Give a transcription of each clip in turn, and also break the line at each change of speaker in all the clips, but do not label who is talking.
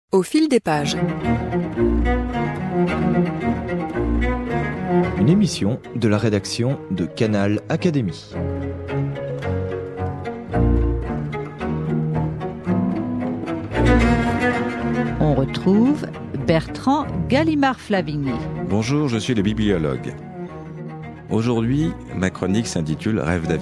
Au fil des pages.
Une émission de la rédaction de Canal Académie.
On retrouve Bertrand Gallimard-Flavigny.
Bonjour, je suis le bibliologue. Aujourd'hui, ma chronique s'intitule « Rêve d'avenir ».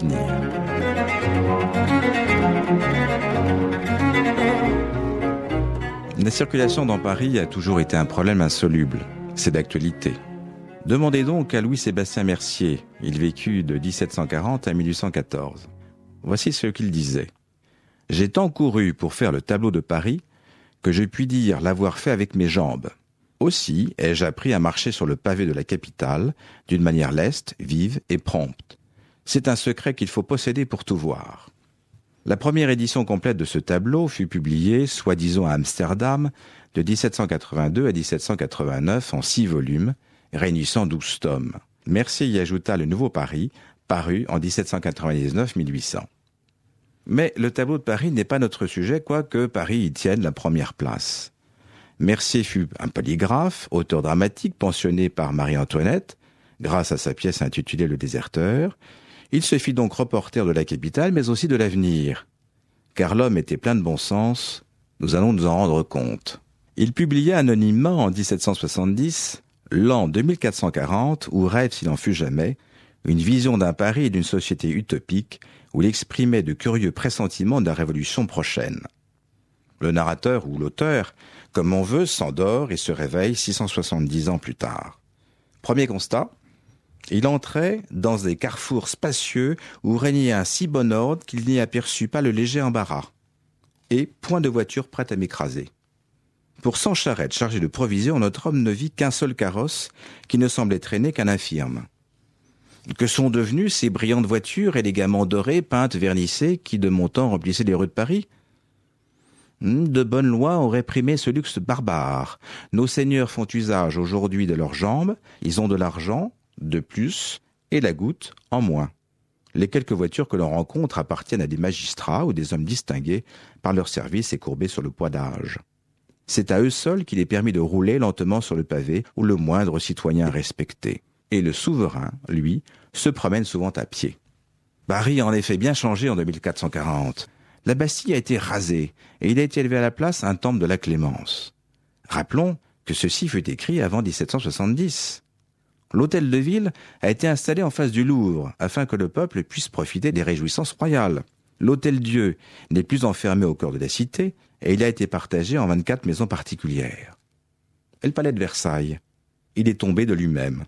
La circulation dans Paris a toujours été un problème insoluble. C'est d'actualité. Demandez donc à Louis-Sébastien Mercier. Il vécut de 1740 à 1814. Voici ce qu'il disait. « J'ai tant couru pour faire le tableau de Paris que je puis dire l'avoir fait avec mes jambes. Aussi ai-je appris à marcher sur le pavé de la capitale d'une manière leste, vive et prompte. C'est un secret qu'il faut posséder pour tout voir. » La première édition complète de ce tableau fut publiée, soi-disant à Amsterdam, de 1782 à 1789 en 6 volumes, réunissant 12 tomes. Mercier y ajouta le Nouveau Paris, paru en 1799-1800. Mais le tableau de Paris n'est pas notre sujet, quoique Paris y tienne la première place. Mercier fut un polygraphe, auteur dramatique pensionné par Marie-Antoinette, grâce à sa pièce intitulée « Le Déserteur ». Il se fit donc reporter de la capitale, mais aussi de l'avenir. Car l'homme était plein de bon sens, nous allons nous en rendre compte. Il publia anonymement en 1770 l'an 2440, où rêve s'il en fut jamais, une vision d'un Paris et d'une société utopique, où il exprimait de curieux pressentiments de la révolution prochaine. Le narrateur ou l'auteur, comme on veut, s'endort et se réveille 670 ans plus tard. Premier constat, il entrait dans des carrefours spacieux où régnait un si bon ordre qu'il n'y aperçut pas le léger embarras. Et point de voiture prête à m'écraser. Pour 100 charrettes chargées de provisions, notre homme ne vit qu'un seul carrosse qui ne semblait traîner qu'un infirme. Que sont devenues ces brillantes voitures élégamment dorées, peintes, vernissées, qui de mon temps remplissaient les rues de Paris ? De bonnes lois ont réprimé ce luxe barbare. Nos seigneurs font usage aujourd'hui de leurs jambes, ils ont de l'argent, de plus, et la goutte en moins. Les quelques voitures que l'on rencontre appartiennent à des magistrats ou des hommes distingués par leur service et courbés sur le poids d'âge. C'est à eux seuls qu'il est permis de rouler lentement sur le pavé ou le moindre citoyen respecté. Et le souverain, lui, se promène souvent à pied. Paris a en effet bien changé en 2440. La Bastille a été rasée et il a été élevé à la place un temple de la Clémence. Rappelons que ceci fut écrit avant 1770. L'hôtel de ville a été installé en face du Louvre afin que le peuple puisse profiter des réjouissances royales. L'Hôtel-Dieu n'est plus enfermé au cœur de la cité et il a été partagé en 24 maisons particulières. Et le palais de Versailles, il est tombé de lui-même.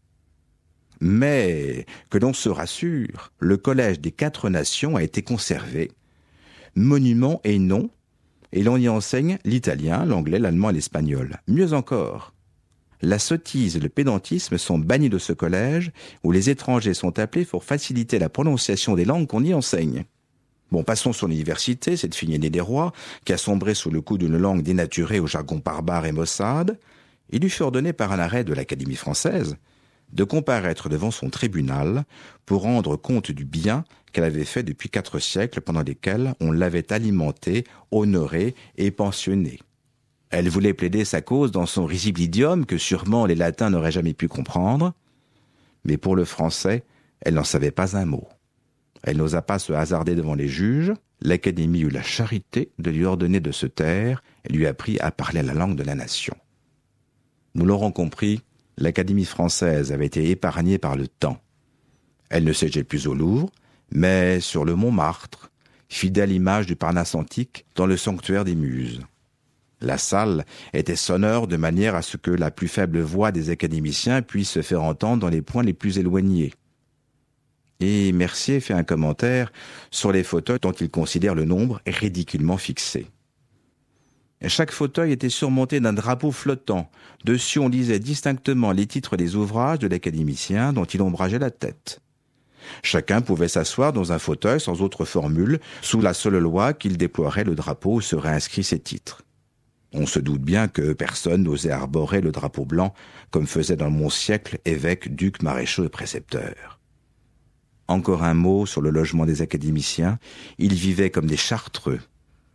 Mais, que l'on se rassure, le collège des 4 nations a été conservé, monument et nom, et l'on y enseigne l'italien, l'anglais, l'allemand et l'espagnol. Mieux encore, la sottise et le pédantisme sont bannis de ce collège où les étrangers sont appelés pour faciliter la prononciation des langues qu'on y enseigne. Bon, passons sur l'université, cette fille aînée des rois, qui a sombré sous le coup d'une langue dénaturée au jargon barbare et maussade. Il lui fut ordonné par un arrêt de l'Académie française de comparaître devant son tribunal pour rendre compte du bien qu'elle avait fait depuis 4 siècles pendant lesquels on l'avait alimentée, honorée et pensionnée. Elle voulait plaider sa cause dans son risible idiome que sûrement les latins n'auraient jamais pu comprendre, mais pour le français, elle n'en savait pas un mot. Elle n'osa pas se hasarder devant les juges, l'Académie eut la charité de lui ordonner de se taire et lui apprit à parler la langue de la nation. Nous l'aurons compris, l'Académie française avait été épargnée par le temps. Elle ne siégeait plus au Louvre, mais sur le Montmartre, fidèle image du Parnasse antique dans le sanctuaire des Muses. La salle était sonore de manière à ce que la plus faible voix des académiciens puisse se faire entendre dans les points les plus éloignés. Et Mercier fait un commentaire sur les fauteuils dont il considère le nombre ridiculement fixé. Chaque fauteuil était surmonté d'un drapeau flottant. Dessus, on lisait distinctement les titres des ouvrages de l'académicien dont il ombrageait la tête. Chacun pouvait s'asseoir dans un fauteuil sans autre formule, sous la seule loi qu'il déploierait le drapeau où seraient inscrits ses titres. On se doute bien que personne n'osait arborer le drapeau blanc, comme faisaient dans mon siècle évêques, ducs, maréchaux et précepteurs. Encore un mot sur le logement des académiciens. Ils vivaient comme des chartreux.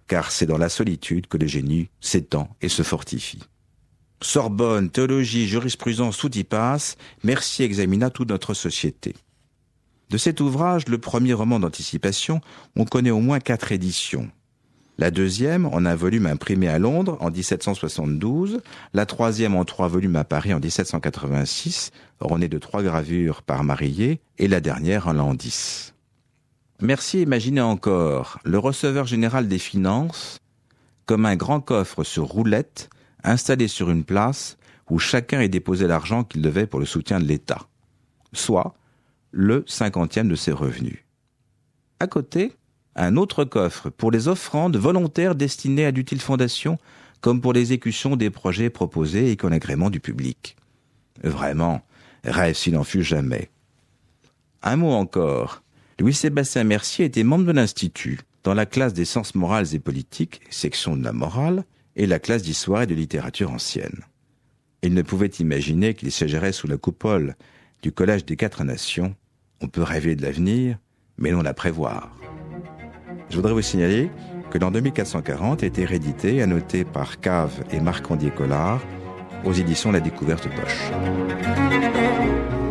car c'est dans la solitude que le génie s'étend et se fortifie. Sorbonne, théologie, jurisprudence, tout y passe, Mercier examina toute notre société. De cet ouvrage, le premier roman d'anticipation, on connaît au moins 4 éditions. La deuxième, en un volume imprimé à Londres en 1772, la troisième en 3 volumes à Paris en 1786, ornée de 3 gravures par Marillier, et la dernière en l'an 10. Mercier imaginait encore le receveur général des finances comme un grand coffre sur roulette installé sur une place où chacun y déposait l'argent qu'il devait pour le soutien de l'État, soit le 50e de ses revenus. À côté, un autre coffre pour les offrandes volontaires destinées à d'utiles fondations, comme pour l'exécution des projets proposés et qu'en agrément du public. Vraiment, rêve s'il n'en fut jamais. Un mot encore. Louis-Sébastien Mercier était membre de l'Institut, dans la classe des sciences morales et politiques, section de la morale, et la classe d'histoire et de littérature ancienne. Il ne pouvait imaginer qu'il siégerait sous la coupole du Collège des 4 Nations. On peut rêver de l'avenir, mais non la prévoir. Je voudrais vous signaler que l'an 2440 a été réédité et annoté par Cave et Marcandier Collard aux éditions La Découverte Poche.